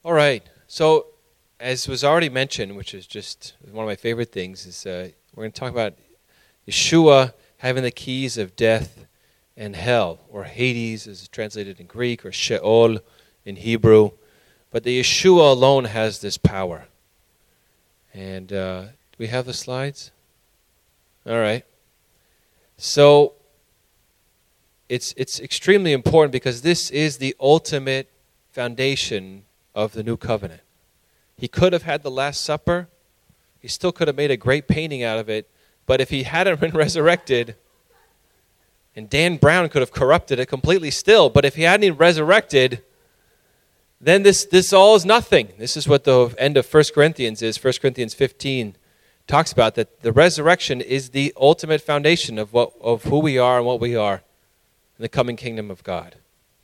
All right. So, as was already mentioned, which is just one of my favorite things, is we're going to talk about Yeshua having the keys of death and hell, or Hades is translated in Greek, or Sheol in Hebrew. But the Yeshua alone has this power. And do we have the slides? All right. So, it's extremely important because this is the ultimate foundation of the new covenant. He could have had the Last Supper. He still could have made a great painting out of it. But if he hadn't been resurrected, and Dan Brown could have corrupted it completely still, but if he hadn't been resurrected, then this all is nothing. This is what the end of 1 Corinthians is. 1 Corinthians 15 talks about that the resurrection is the ultimate foundation of who we are and what we are in the coming kingdom of God.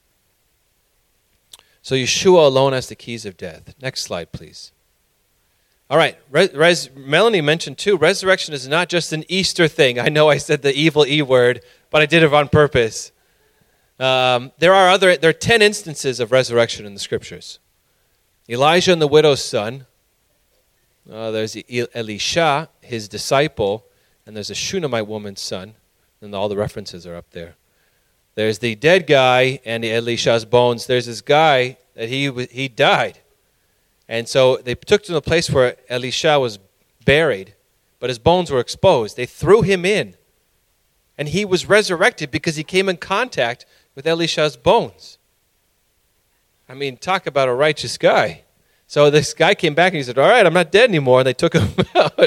So Yeshua alone has the keys of death. Next slide, please. All right, Melanie mentioned too, resurrection is not just an Easter thing. I know I said the evil E word, but I did it on purpose. There are 10 instances of resurrection in the Scriptures. Elijah and the widow's son. There's Elisha, his disciple, and there's a Shunammite woman's son. And all the references are up there. There's the dead guy and Elisha's bones. There's this guy that he died. And so they took him to the place where Elisha was buried, but his bones were exposed. They threw him in. And he was resurrected because he came in contact with Elisha's bones. I mean, talk about a righteous guy. So this guy came back and he said, all right, I'm not dead anymore. And they took him out.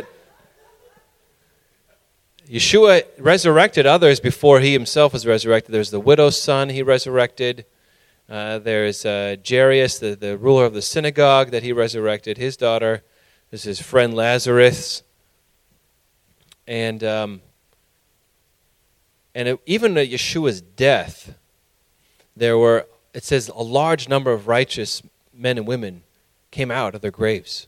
Yeshua resurrected others before he himself was resurrected. There's the widow's son he resurrected. There's Jairus, the ruler of the synagogue that he resurrected, his daughter. There's his friend Lazarus. And even at Yeshua's death, it says a large number of righteous men and women came out of their graves.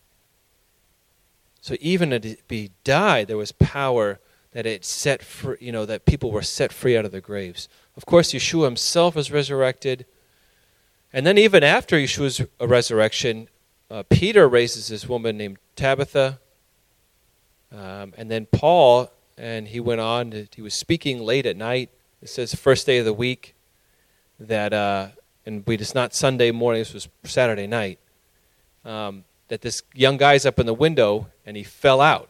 So even as he died, there was power that it set free, that people were set free out of their graves. Of course, Yeshua himself was resurrected. And then even after Yeshua's resurrection, Peter raises this woman named Tabitha. And then Paul, and he went on, he was speaking late at night. It says first day of the week that, and it's not Sunday morning, this was Saturday night, that this young guy's up in the window and he fell out.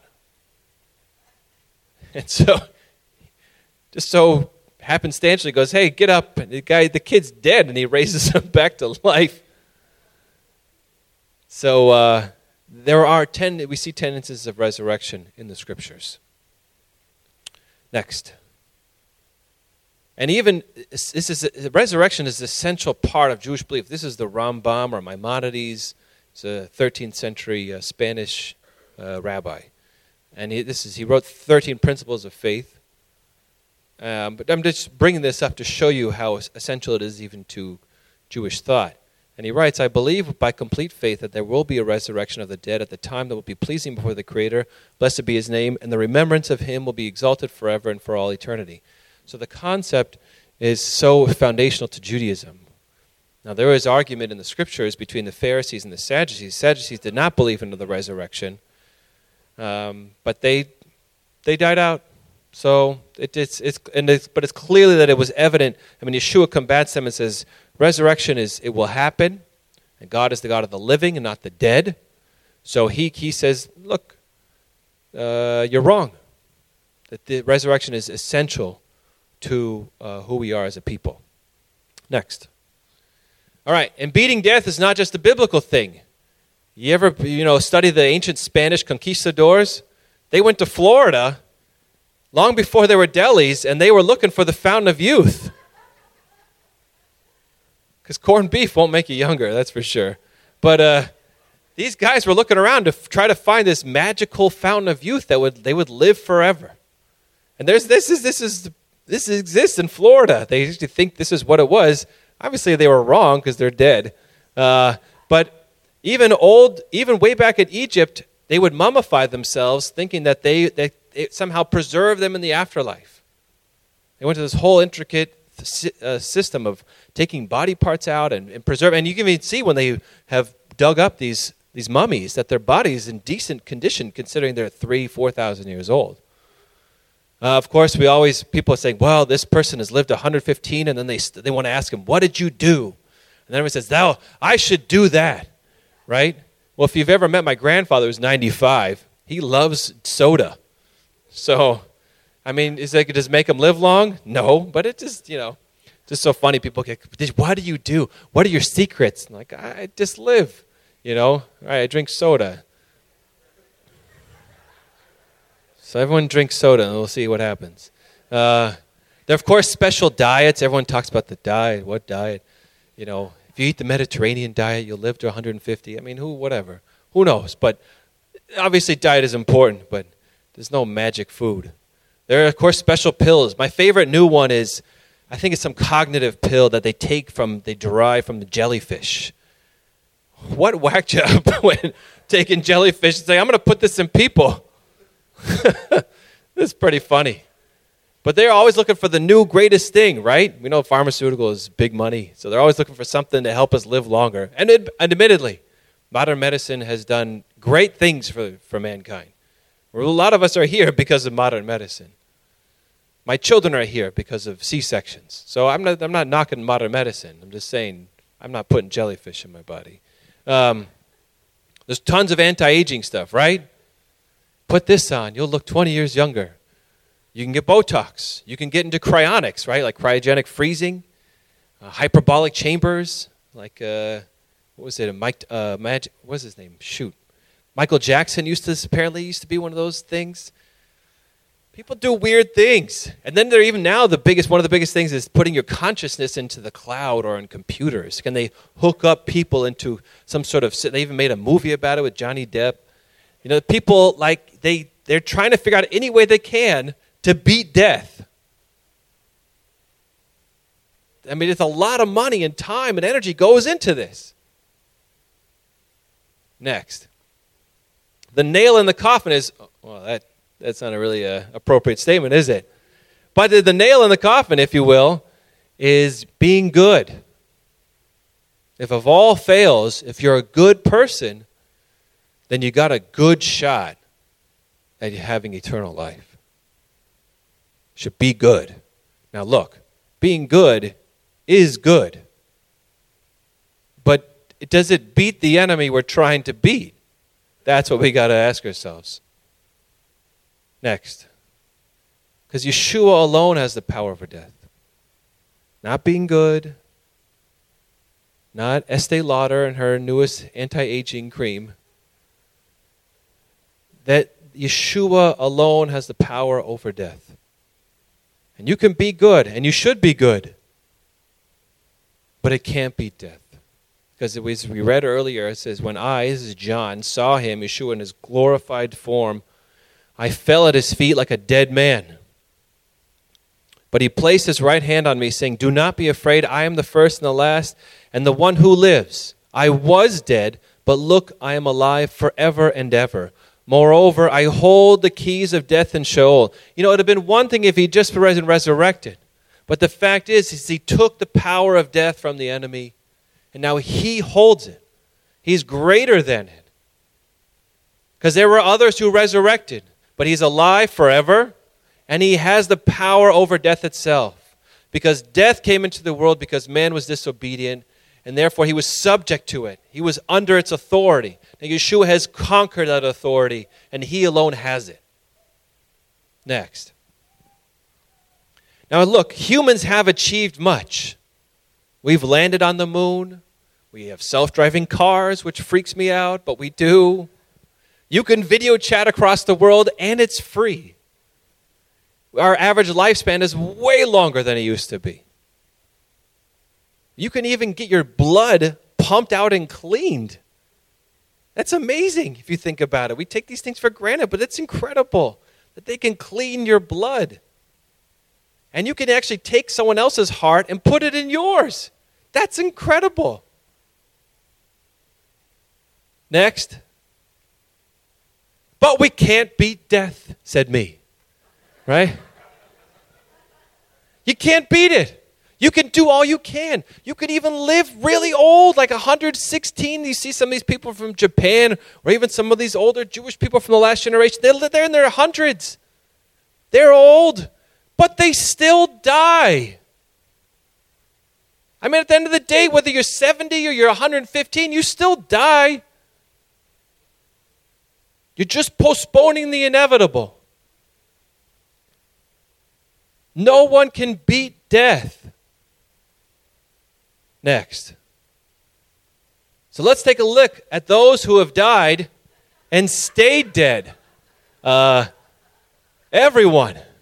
And so, just so happenstantially goes, hey, get up. And the kid's dead, and he raises him back to life. So we see 10 instances of resurrection in the Scriptures. Next. And even, resurrection is an essential part of Jewish belief. This is the Rambam or Maimonides. He's a 13th century Spanish rabbi. And he wrote 13 Principles of Faith. But I'm just bringing this up to show you how essential it is even to Jewish thought. And he writes, I believe by complete faith that there will be a resurrection of the dead at the time that will be pleasing before the Creator. Blessed be his name, and the remembrance of him will be exalted forever and for all eternity. So the concept is so foundational to Judaism. Now there is argument in the Scriptures between the Pharisees and the Sadducees. The Sadducees did not believe in the resurrection. But they died out. So but it's clearly that it was evident. I mean, Yeshua combats them and says, resurrection it will happen, and God is the God of the living and not the dead. So he says, look, you're wrong. That the resurrection is essential to who we are as a people. Next. All right, and beating death is not just a biblical thing. You ever, study the ancient Spanish conquistadors? They went to Florida long before there were delis, and they were looking for the fountain of youth. Because corned beef won't make you younger, that's for sure. But these guys were looking around to try to find this magical fountain of youth that they would live forever. And this exists in Florida. They used to think this is what it was. Obviously, they were wrong because they're dead. But even way back in Egypt, they would mummify themselves, thinking that they somehow preserve them in the afterlife. They went to this whole intricate system of taking body parts out and preserve. And you can even see when they have dug up these mummies, that their bodies in decent condition considering they're 3,000, 4,000 years old. Of course, people are saying, well, this person has lived 115, and then they want to ask him, what did you do? And then everyone says, I should do that, right? Well, if you've ever met my grandfather, who's 95, he loves soda. So, I mean, does it make him live long? No, but it just, just so funny. People get, what do you do? What are your secrets? I'm like, I just live, All right, I drink soda. So everyone drinks soda, and we'll see what happens. There are, of course, special diets. Everyone talks about the diet. What diet? If you eat the Mediterranean diet, you'll live to 150. I mean, whatever. Who knows? But obviously diet is important, but there's no magic food. There are, of course, special pills. My favorite new one is, I think it's some cognitive pill that they derive from the jellyfish. What whacked you up when taking jellyfish and saying, I'm going to put this in people? It's pretty funny. But they're always looking for the new greatest thing, right? We know pharmaceutical is big money, so they're always looking for something to help us live longer. And admittedly, modern medicine has done great things for mankind. A lot of us are here because of modern medicine. My children are here because of C-sections. So I'm not knocking modern medicine. I'm just saying I'm not putting jellyfish in my body. There's tons of anti-aging stuff, right? Put this on, you'll look 20 years younger. You can get Botox. You can get into cryonics, right? Like cryogenic freezing, hyperbolic chambers, like, what was it? What was his name? Michael Jackson used to be one of those things. People do weird things. And then they're even now one of the biggest things is putting your consciousness into the cloud or in computers. Can they hook up people into some sort of, they even made a movie about it with Johnny Depp. People, they're trying to figure out any way they can to beat death. I mean, it's a lot of money and time and energy goes into this. Next. The nail in the coffin is, well, that's not a really appropriate statement, is it? But the nail in the coffin, if you will, is being good. If of all fails, if you're a good person, then you got a good shot at having eternal life. Should be good. Now look, being good is good. But does it beat the enemy we're trying to beat? That's what we got to ask ourselves. Next. Because Yeshua alone has the power over death. Not being good. Not Estee Lauder and her newest anti-aging cream. That Yeshua alone has the power over death. And you can be good, and you should be good. But it can't beat death. Because as we read earlier, it says, when I, this is John, saw him, Yeshua, in his glorified form, I fell at his feet like a dead man. But he placed his right hand on me, saying, do not be afraid, I am the first and the last, and the one who lives. I was dead, but look, I am alive forever and ever. Moreover, I hold the keys of death and Sheol. It would have been one thing if he just been resurrected. But the fact is he took the power of death from the enemy, and now he holds it. He's greater than it. Because there were others who resurrected, but he's alive forever, and he has the power over death itself. Because death came into the world because man was disobedient, and therefore he was subject to it. He was under its authority. Now Yeshua has conquered that authority, and he alone has it. Next. Now look, humans have achieved much. We've landed on the moon. We have self-driving cars, which freaks me out, but we do. You can video chat across the world, and it's free. Our average lifespan is way longer than it used to be. You can even get your blood pumped out and cleaned. That's amazing if you think about it. We take these things for granted, but it's incredible that they can clean your blood. And you can actually take someone else's heart and put it in yours. That's incredible. Next. But we can't beat death, said me. Right? You can't beat it. You can do all you can. You could even live really old, like 116. You see some of these people from Japan, or even some of these older Jewish people from the last generation. They're in their hundreds. They're old, but they still die. I mean, at the end of the day, whether you're 70 or you're 115, you still die. You're just postponing the inevitable. No one can beat death. Next. So let's take a look at those who have died and stayed dead. Everyone. And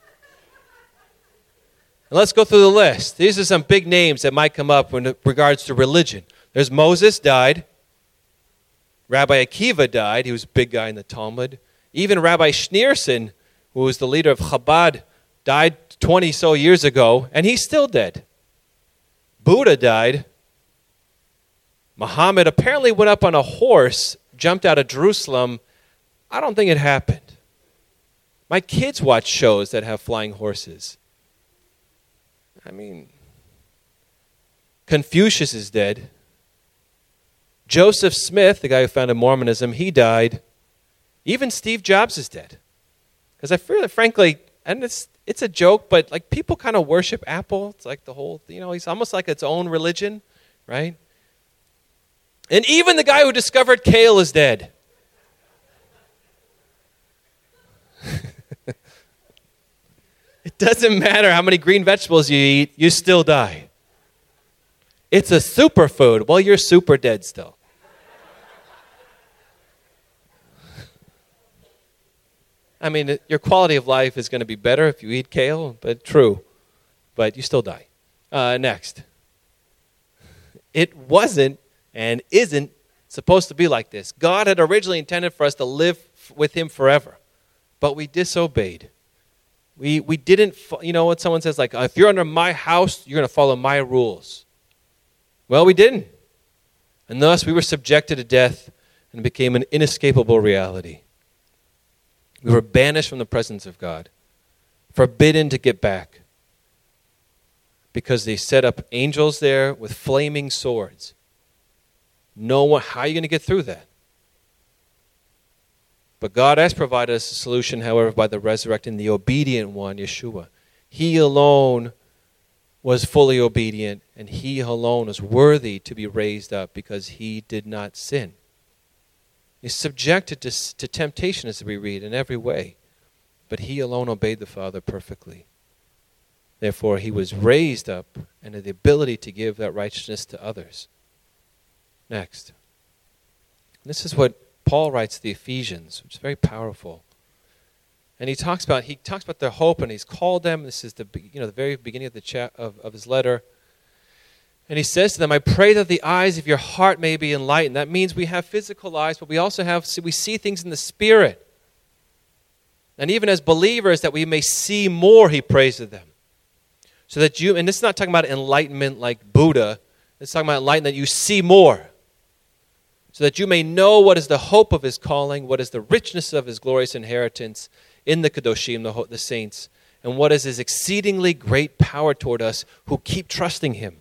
let's go through the list. These are some big names that might come up in regards to religion. There's Moses died. Rabbi Akiva died. He was a big guy in the Talmud. Even Rabbi Schneerson, who was the leader of Chabad, died 20 so years ago, and he's still dead. Buddha died. Muhammad apparently went up on a horse, jumped out of Jerusalem. I don't think it happened. My kids watch shows that have flying horses. I mean, Confucius is dead. Joseph Smith, the guy who founded Mormonism, he died. Even Steve Jobs is dead. Because I feel that, frankly, and it's a joke, but like people kind of worship Apple. It's like the whole, it's almost like its own religion, right? And even the guy who discovered kale is dead. It doesn't matter how many green vegetables you eat, you still die. It's a superfood. Well, you're super dead still. I mean, your quality of life is going to be better if you eat kale, but true. But you still die. Next. It wasn't and isn't supposed to be like this. God had originally intended for us to live with him forever, but we disobeyed. We didn't, what someone says, like, if you're under my house, you're going to follow my rules. Well, we didn't. And thus we were subjected to death and became an inescapable reality. We were banished from the presence of God, forbidden to get back, because they set up angels there with flaming swords. How are you going to get through that? But God has provided us a solution, however, by the resurrecting the obedient one, Yeshua. He alone was fully obedient, and he alone was worthy to be raised up because he did not sin. He's subjected to temptation, as we read, in every way, but he alone obeyed the Father perfectly. Therefore, he was raised up and had the ability to give that righteousness to others. Next. This is what Paul writes to the Ephesians, which is very powerful. And he talks about their hope, and he's called them. This is the very beginning of of his letter. And he says to them, I pray that the eyes of your heart may be enlightened. That means we have physical eyes, but we see things in the Spirit. And even as believers, that we may see more, he prays to them. So that and this is not talking about enlightenment like Buddha. It's talking about enlightenment that you see more. So that you may know what is the hope of his calling, what is the richness of his glorious inheritance in the Kedoshim, the saints, and what is his exceedingly great power toward us who keep trusting him,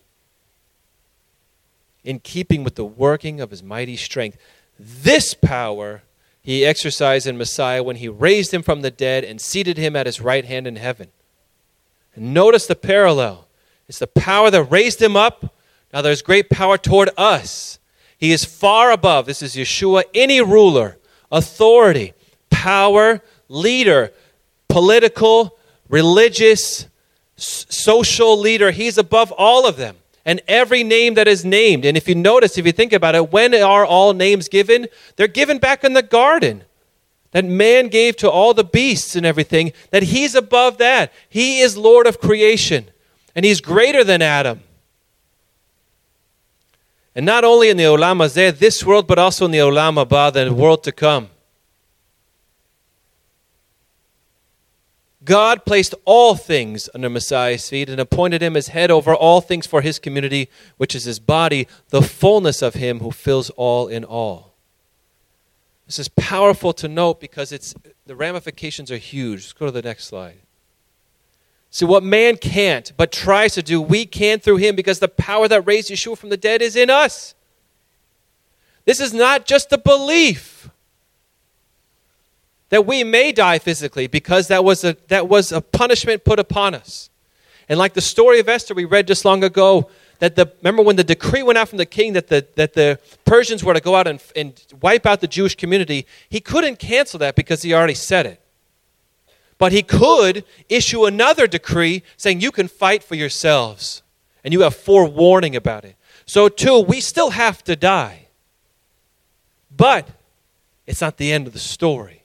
in keeping with the working of his mighty strength. This power he exercised in Messiah when he raised him from the dead and seated him at his right hand in heaven. And notice the parallel. It's the power that raised him up. Now there's great power toward us. He is far above, this is Yeshua, any ruler, authority, power, leader, political, religious, social leader. He's above all of them. And every name that is named. And if you think about it, when are all names given? They're given back in the garden. That man gave to all the beasts and everything. That he's above that. He is Lord of creation. And he's greater than Adam. And not only in the Olam Hazeh, this world, but also in the Olam Haba, the world to come. God placed all things under Messiah's feet and appointed him as head over all things for his community, which is his body, the fullness of him who fills all in all. This is powerful to note because the ramifications are huge. Let's go to the next slide. See, what man can't but tries to do, we can through him, because the power that raised Yeshua from the dead is in us. This is not just a belief that we may die physically, because that was a punishment put upon us. And like the story of Esther we read just long ago, remember when the decree went out from the king that the Persians were to go out and wipe out the Jewish community, he couldn't cancel that because he already said it. But he could issue another decree saying you can fight for yourselves. And you have forewarning about it. So too, we still have to die. But it's not the end of the story.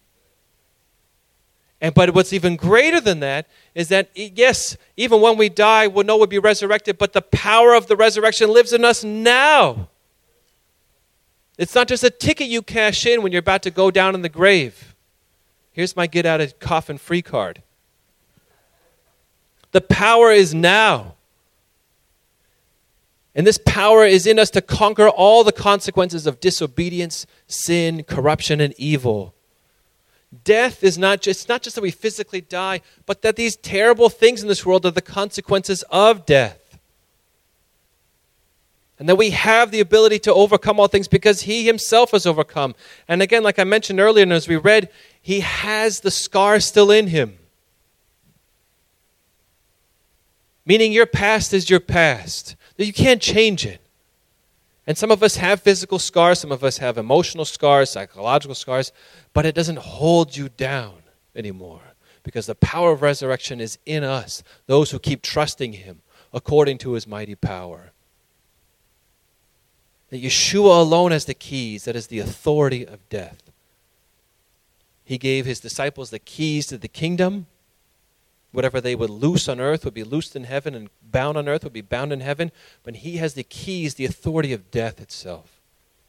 But what's even greater than that is that, yes, even when we die, we'll know we'll be resurrected, but the power of the resurrection lives in us now. It's not just a ticket you cash in when you're about to go down in the grave. Here's my get out of coffin free card. The power is now. And this power is in us to conquer all the consequences of disobedience, sin, corruption, and evil. Death is not just that we physically die, but that these terrible things in this world are the consequences of death. And that we have the ability to overcome all things because he himself has overcome. And again, like I mentioned earlier, and as we read, he has the scar still in him. Meaning your past is your past. You can't change it. And some of us have physical scars, some of us have emotional scars, psychological scars, but it doesn't hold you down anymore because the power of resurrection is in us, those who keep trusting him according to his mighty power. That Yeshua alone has the keys, that is the authority of death. He gave his disciples the keys to the kingdom. Whatever they would loose on earth would be loosed in heaven, and bound on earth would be bound in heaven. But he has the keys, the authority of death itself.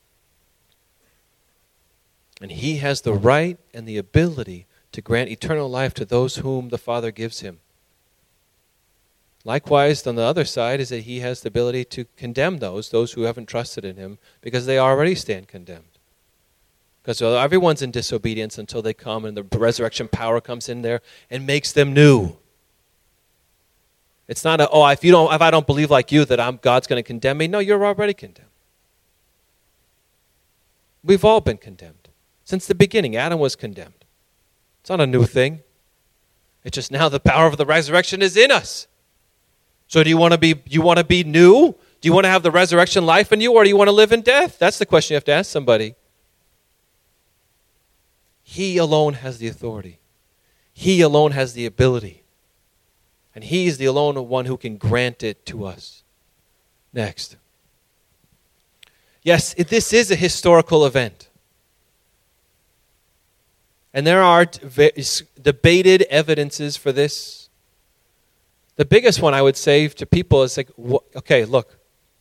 And he has the right and the ability to grant eternal life to those whom the Father gives him. Likewise, on the other side is that he has the ability to condemn those who haven't trusted in him, because they already stand condemned. Because everyone's in disobedience until they come and the resurrection power comes in there and makes them new. It's not if I don't believe like you that God's going to condemn me. No, you're already condemned. We've all been condemned. Since the beginning, Adam was condemned. It's not a new thing. It's just now the power of the resurrection is in us. So do you want to be new? Do you want to have the resurrection life in you, or do you want to live in death? That's the question you have to ask somebody. He alone has the authority. He alone has the ability. And he is the alone one who can grant it to us. Next. Yes, this is a historical event. And there are debated evidences for this. The biggest one I would say to people is like, okay, look.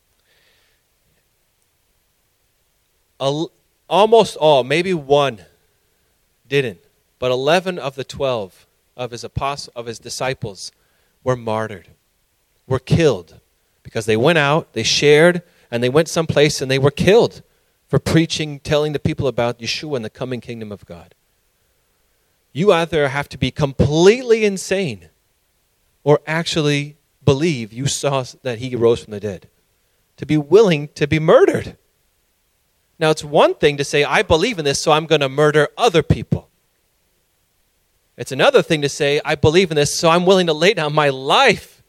Almost all, maybe one, didn't. But 11 of the 12 of his disciples were martyred, were killed, because they went out, they shared, and they went someplace and they were killed for preaching, telling the people about Yeshua and the coming kingdom of God. You either have to be completely insane or actually believe you saw that he rose from the dead, to be willing to be murdered. Now, it's one thing to say, I believe in this, so I'm going to murder other people. It's another thing to say, I believe in this, so I'm willing to lay down my life.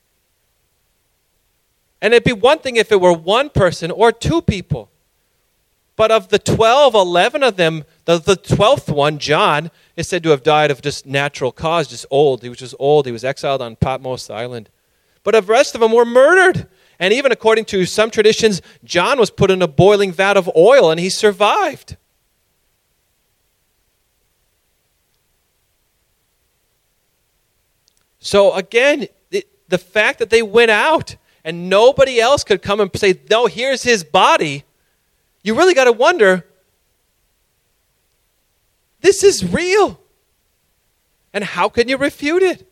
And it'd be one thing if it were one person or two people. But of the 12, 11 of them, the 12th one, John, is said to have died of just natural cause, just old. He was just old. He was exiled on Patmos Island. But the rest of them were murdered. And even according to some traditions, John was put in a boiling vat of oil and he survived. So again, the fact that they went out and nobody else could come and say, no, here's his body, you really got to wonder, this is real. And how can you refute it?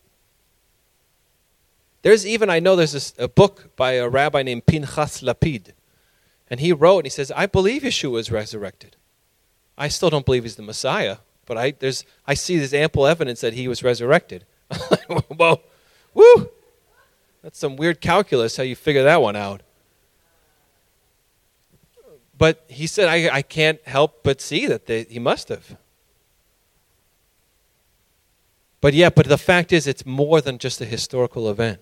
I know there's a book by a rabbi named Pinchas Lapid. And he wrote, and he says, I believe Yeshua is resurrected. I still don't believe he's the Messiah, but I see there's ample evidence that he was resurrected. Whoa, woo! That's some weird calculus, how you figure that one out. But he said, I can't help but see that he must have. But the fact is, it's more than just a historical event.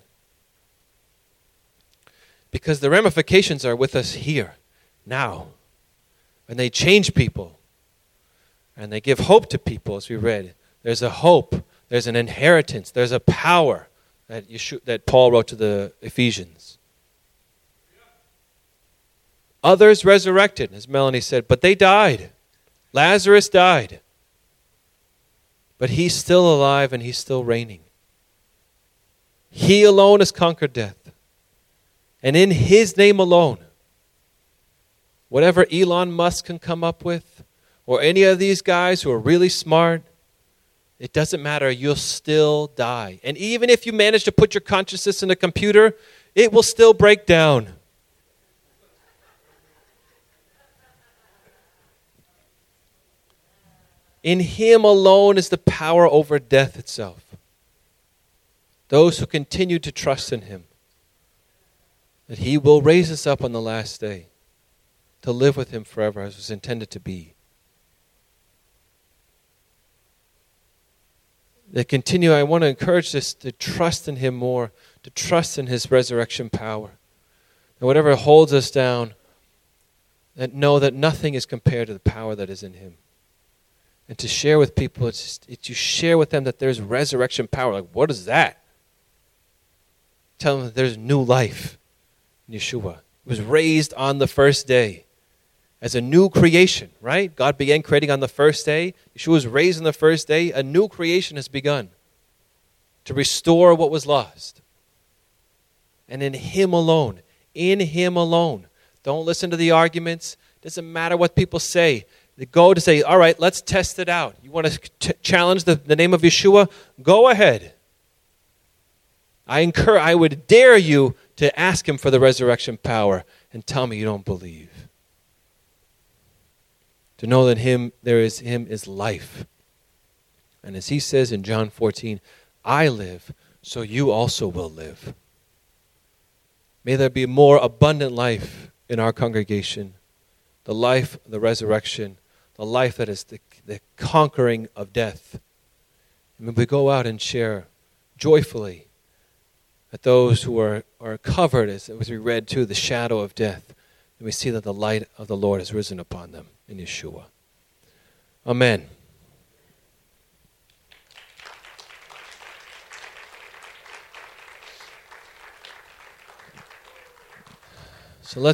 Because the ramifications are with us here, now. And they change people. And they give hope to people, as we read. There's a hope. There's an inheritance. There's a power that Paul wrote to the Ephesians. Others resurrected, as Melanie said, but they died. Lazarus died. But he's still alive and he's still reigning. He alone has conquered death. And in his name alone, whatever Elon Musk can come up with, or any of these guys who are really smart, it doesn't matter. You'll still die. And even if you manage to put your consciousness in a computer, it will still break down. In him alone is the power over death itself. Those who continue to trust in him, that he will raise us up on the last day to live with him forever as was intended to be. I want to encourage us to trust in him more, to trust in his resurrection power. And whatever holds us down, that know that nothing is compared to the power that is in him. And to share with people, to share with them that there's resurrection power. Like, what is that? Tell them that there's new life in Yeshua. It was raised on the first day as a new creation, right? God began creating on the first day. Yeshua was raised on the first day. A new creation has begun to restore what was lost. And in him alone, don't listen to the arguments. Doesn't matter what people say. They go to say, all right, let's test it out. You want to challenge the name of Yeshua? Go ahead. I would dare you to ask him for the resurrection power and tell me you don't believe. To know that him is life. And as he says in John 14, I live, so you also will live. May there be more abundant life in our congregation. The life, the resurrection, the life that is the conquering of death. And we go out and share joyfully that those who are covered, as we read too, the shadow of death, and we see that the light of the Lord has risen upon them in Yeshua. Amen. So let's